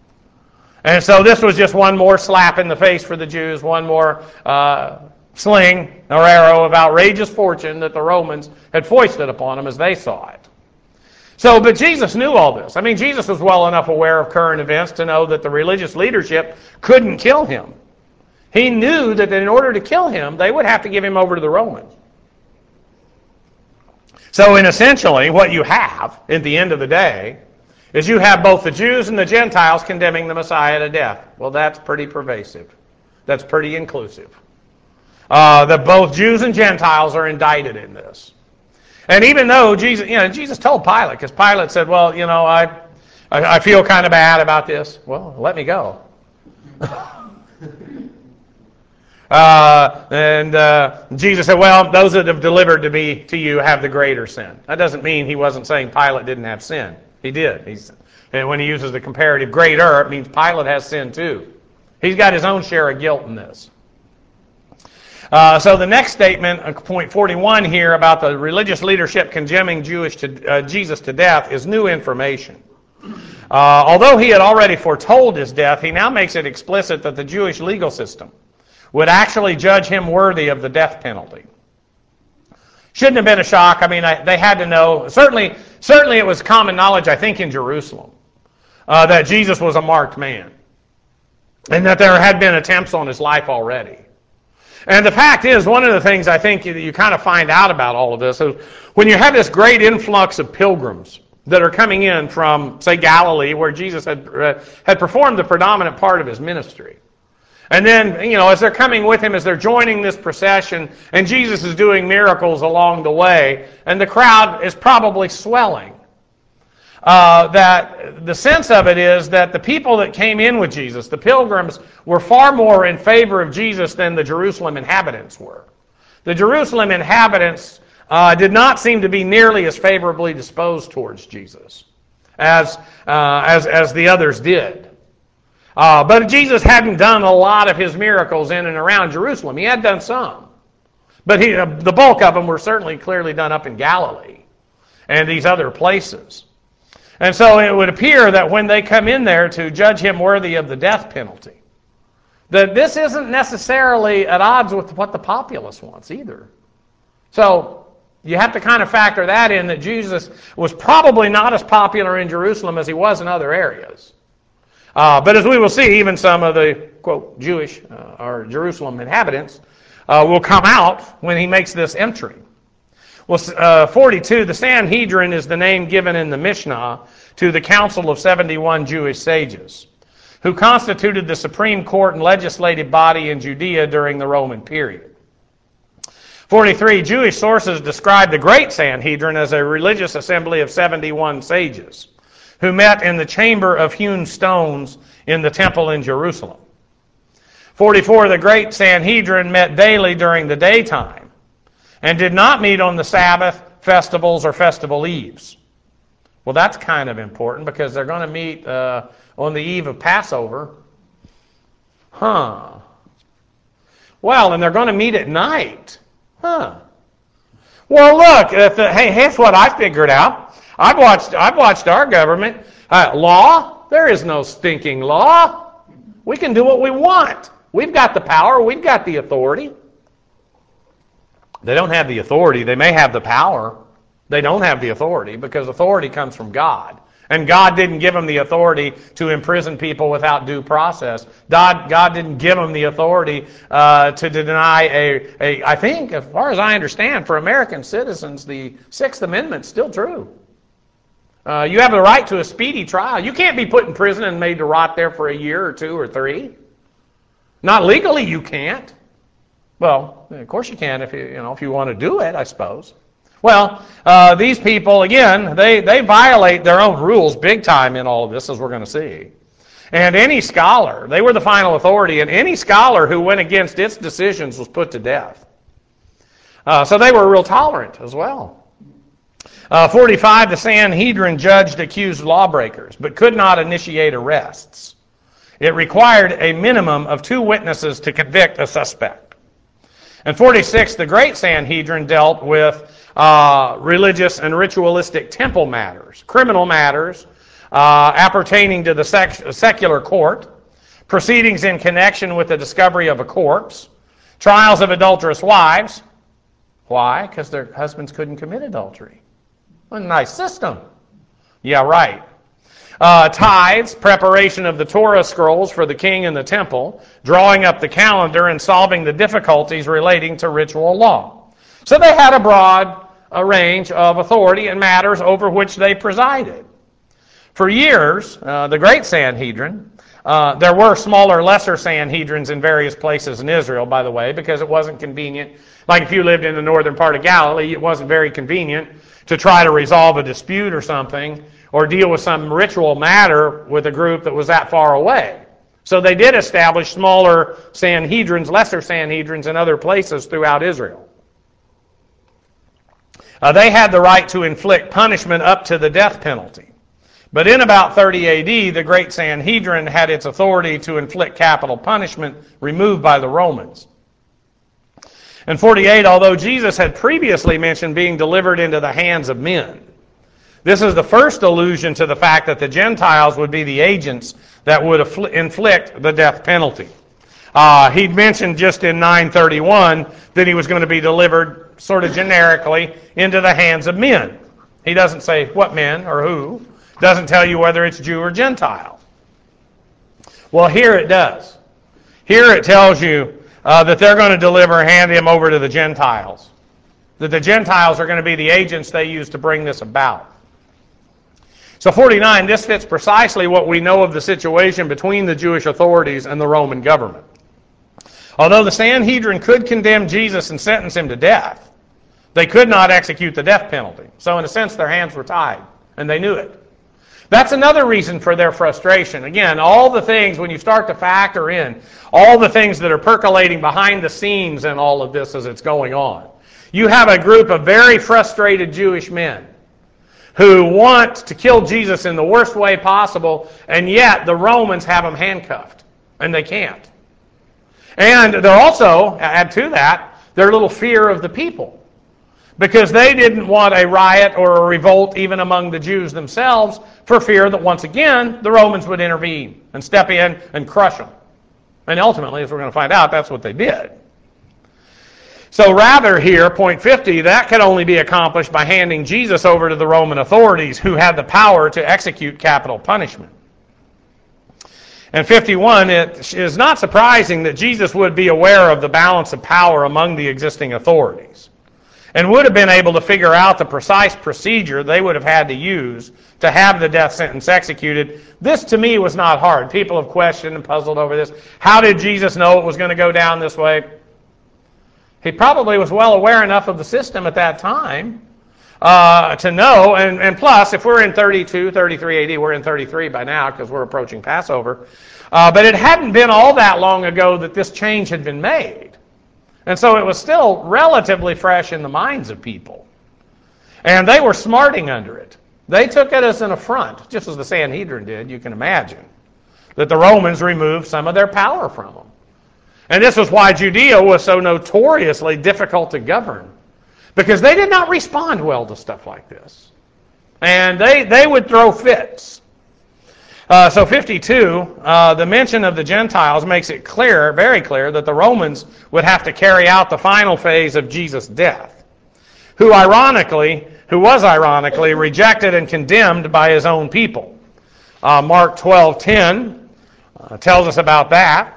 And so this was just one more slap in the face for the Jews, one more uh, sling or arrow of outrageous fortune that the Romans had foisted upon them as they saw it. So, but Jesus knew all this. I mean, Jesus was well enough aware of current events to know that the religious leadership couldn't kill him. He knew that in order to kill him, they would have to give him over to the Romans. So, in essentially, what you have at the end of the day is you have both the Jews and the Gentiles condemning the Messiah to death. Well, that's pretty pervasive. That's pretty inclusive. Uh, that both Jews and Gentiles are indicted in this. And even though Jesus, you know, Jesus told Pilate, because Pilate said, well, you know, I, I, I feel kind of bad about this. Well, let me go. uh, and uh, Jesus said, well, those that have delivered to me to you have the greater sin. That doesn't mean he wasn't saying Pilate didn't have sin. He did. He's, and when he uses the comparative greater, it means Pilate has sin too. He's got his own share of guilt in this. Uh, so the next statement, uh, point forty-one here, about the religious leadership condemning Jewish to, uh, Jesus to death is new information. Uh, although he had already foretold his death, he now makes it explicit that the Jewish legal system would actually judge him worthy of the death penalty. Shouldn't have been a shock. I mean, I, they had to know. Certainly, certainly it was common knowledge, I think, in Jerusalem, uh, that Jesus was a marked man, and that there had been attempts on his life already. And the fact is, one of the things I think you, you kind of find out about all of this is when you have this great influx of pilgrims that are coming in from, say, Galilee, where Jesus had uh, had performed the predominant part of his ministry. And then, you know, as they're coming with him, as they're joining this procession, and Jesus is doing miracles along the way, and the crowd is probably swelling. Uh, that the sense of it is that the people that came in with Jesus, the pilgrims, were far more in favor of Jesus than the Jerusalem inhabitants were. The Jerusalem inhabitants uh, did not seem to be nearly as favorably disposed towards Jesus as uh, as as the others did. Uh, but Jesus hadn't done a lot of his miracles in and around Jerusalem. He had done some, but he, uh, the bulk of them were certainly clearly done up in Galilee and these other places. And so it would appear that when they come in there to judge him worthy of the death penalty, that this isn't necessarily at odds with what the populace wants either. So you have to kind of factor that in, that Jesus was probably not as popular in Jerusalem as he was in other areas. Uh, but as we will see, even some of the, quote, Jewish uh, or Jerusalem inhabitants uh, will come out when he makes this entry. Well, uh, forty-two, the Sanhedrin is the name given in the Mishnah to the council of seventy-one Jewish sages, who constituted the supreme court and legislative body in Judea during the Roman period. forty-three, Jewish sources describe the Great Sanhedrin as a religious assembly of seventy-one sages, who met in the chamber of hewn stones in the temple in Jerusalem. forty-four, the Great Sanhedrin met daily during the daytime, and did not meet on the Sabbath, festivals, or festival eves. Well, that's kind of important because they're going to meet uh, on the eve of Passover. Huh. Well, and they're going to meet at night. Huh. Well, look, if the, hey, here's what I figured out. I've watched, I've watched our government. Uh, law? There is no stinking law. We can do what we want. We've got the power. We've got the authority. They don't have the authority. They may have the power. They don't have the authority because authority comes from God. And God didn't give them the authority to imprison people without due process. God, God didn't give them the authority uh, to deny a, a, I think, as far as I understand, for American citizens, the Sixth Amendment's still true. Uh, you have the right to a speedy trial. You can't be put in prison and made to rot there for a year or two or three. Not legally, you can't. Well, of course you can if you, you know, if you want to do it, I suppose. Well, uh, these people, again, they, they violate their own rules big time in all of this, as we're going to see. And any scholar, they were the final authority, and any scholar who went against its decisions was put to death. Uh, so they were real tolerant as well. Uh, forty-five, the Sanhedrin judged accused lawbreakers, but could not initiate arrests. It required a minimum of two witnesses to convict a suspect. And forty-six, the Great Sanhedrin dealt with uh, religious and ritualistic temple matters, criminal matters uh, appertaining to the sec- secular court, proceedings in connection with the discovery of a corpse, trials of adulterous wives. Why? Because their husbands couldn't commit adultery. What a nice system. Yeah, right. Uh, tithes, preparation of the Torah scrolls for the king and the temple, drawing up the calendar, and solving the difficulties relating to ritual law. So they had a broad a range of authority and matters over which they presided. For years, uh, the Great Sanhedrin Uh, there were smaller, lesser Sanhedrins in various places in Israel, by the way, because it wasn't convenient. Like if you lived in the northern part of Galilee, it wasn't very convenient to try to resolve a dispute or something, or deal with some ritual matter with a group that was that far away. So they did establish smaller Sanhedrins, lesser Sanhedrins in other places throughout Israel. Uh, they had the right to inflict punishment up to the death penalty. But in about thirty A D, the Great Sanhedrin had its authority to inflict capital punishment removed by the Romans. In forty-eight, although Jesus had previously mentioned being delivered into the hands of men, this is the first allusion to the fact that the Gentiles would be the agents that would inflict the death penalty. Uh, he'd mentioned just in nine thirty-one that he was going to be delivered sort of generically into the hands of men. He doesn't say what men or who. Doesn't tell you whether it's Jew or Gentile. Well, here it does. Here it tells you uh, that they're going to deliver, hand him over to the Gentiles. That the Gentiles are going to be the agents they use to bring this about. So forty-nine, this fits precisely what we know of the situation between the Jewish authorities and the Roman government. Although the Sanhedrin could condemn Jesus and sentence him to death, they could not execute the death penalty. So in a sense, their hands were tied, and they knew it. That's another reason for their frustration. Again, all the things, when you start to factor in, all the things that are percolating behind the scenes in all of this as it's going on. You have a group of very frustrated Jewish men who want to kill Jesus in the worst way possible, and yet the Romans have them handcuffed, and they can't. And they're also, add to that, their little fear of the people, because they didn't want a riot or a revolt even among the Jews themselves for fear that once again the Romans would intervene and step in and crush them. And ultimately, as we're going to find out, that's what they did. So rather here, point fifty, that could only be accomplished by handing Jesus over to the Roman authorities who had the power to execute capital punishment. And fifty-one, it is not surprising that Jesus would be aware of the balance of power among the existing authorities and would have been able to figure out the precise procedure they would have had to use to have the death sentence executed. This, to me, was not hard. People have questioned and puzzled over this. How did Jesus know it was going to go down this way? He probably was well aware enough of the system at that time uh, to know, and, and plus, if we're in thirty-two, thirty-three A D, we're in thirty-three by now because we're approaching Passover, uh, but it hadn't been all that long ago that this change had been made. And so it was still relatively fresh in the minds of people. And they were smarting under it. They took it as an affront, just as the Sanhedrin did, you can imagine, that the Romans removed some of their power from them. And this was why Judea was so notoriously difficult to govern, because they did not respond well to stuff like this. And they, they would throw fits. Uh, so fifty-two, uh, the mention of the Gentiles makes it clear, very clear, that the Romans would have to carry out the final phase of Jesus' death, who ironically, who was ironically rejected and condemned by his own people. Uh, Mark twelve ten uh, tells us about that.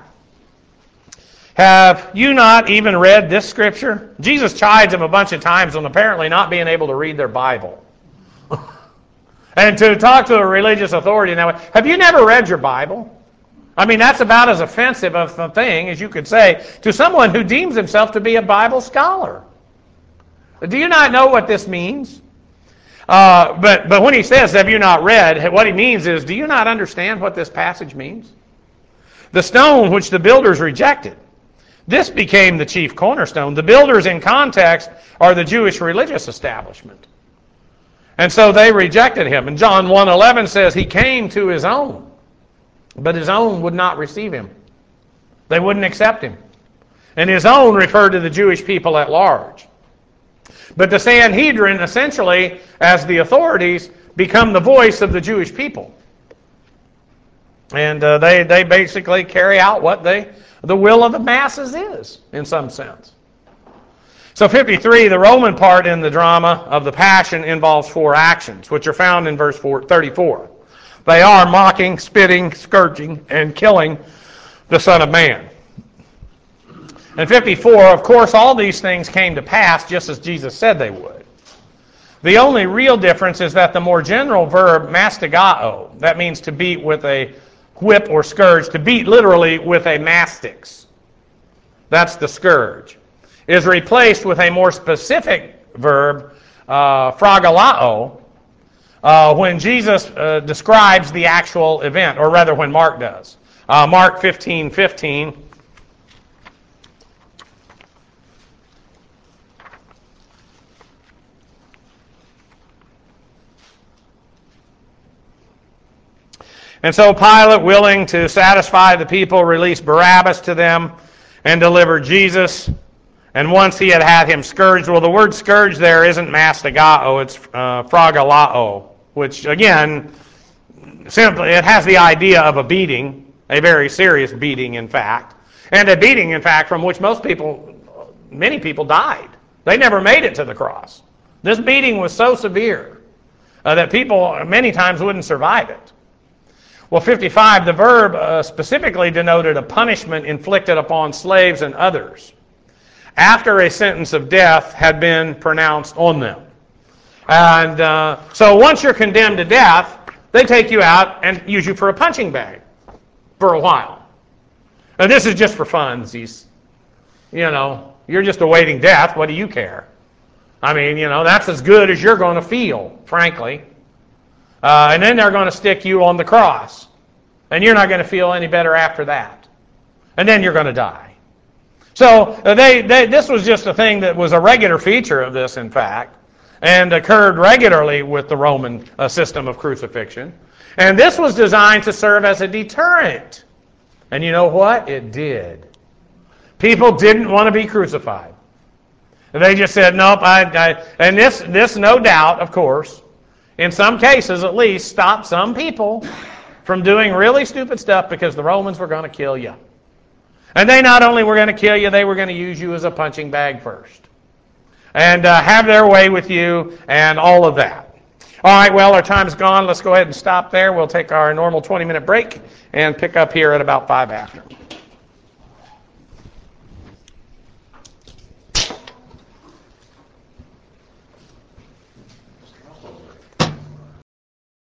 Have you not even read this scripture? Jesus chides them a bunch of times on apparently not being able to read their Bible. And to talk to a religious authority in that way, have you never read your Bible? I mean, that's about as offensive of a thing as you could say to someone who deems himself to be a Bible scholar. Do you not know what this means? Uh, but, but when he says, have you not read, what he means is, do you not understand what this passage means? The stone which the builders rejected, this became the chief cornerstone. The builders in context are the Jewish religious establishment. And so they rejected him. And John one eleven says he came to his own, but his own would not receive him. They wouldn't accept him. And his own referred to the Jewish people at large. But the Sanhedrin, essentially, as the authorities, become the voice of the Jewish people. And uh, they, they basically carry out what they, the will of the masses is, in some sense. So fifty-three, the Roman part in the drama of the Passion involves four actions, which are found in verse thirty-four. They are mocking, spitting, scourging, and killing the Son of Man. And fifty-four, of course, all these things came to pass just as Jesus said they would. The only real difference is that the more general verb mastigao, that means to beat with a whip or scourge, to beat literally with a mastix. That's the scourge. Is replaced with a more specific verb, uh, phragalao, uh, when Jesus uh, describes the actual event, or rather when Mark does. Uh, Mark fifteen fifteen. And so Pilate, willing to satisfy the people, released Barabbas to them and delivered Jesus. And once he had had him scourged, well, the word scourge there isn't mastigao, it's uh, phragalao, which, again, simply, it has the idea of a beating, a very serious beating, in fact, and a beating, in fact, from which most people, many people died. They never made it to the cross. This beating was so severe uh, that people many times wouldn't survive it. Well, fifty-five, the verb uh, specifically denoted a punishment inflicted upon slaves and others after a sentence of death had been pronounced on them. And uh, so once you're condemned to death, they take you out and use you for a punching bag for a while. Now, this is just for funsies. You know, you're just awaiting death. What do you care? I mean, you know, that's as good as you're going to feel, frankly. Uh, and then they're going to stick you on the cross. And you're not going to feel any better after that. And then you're going to die. So uh, they, they, this was just a thing that was a regular feature of this, in fact, and occurred regularly with the Roman uh, system of crucifixion. And this was designed to serve as a deterrent. And you know what? It did. People didn't want to be crucified. They just said, nope, I, I and this, this, no doubt, of course, in some cases at least, stopped some people from doing really stupid stuff because the Romans were going to kill you. And they not only were going to kill you, they were going to use you as a punching bag first. And uh, have their way with you and all of that. All right, well, our time's gone. Let's go ahead and stop there. We'll take our normal twenty-minute break and pick up here at about five after.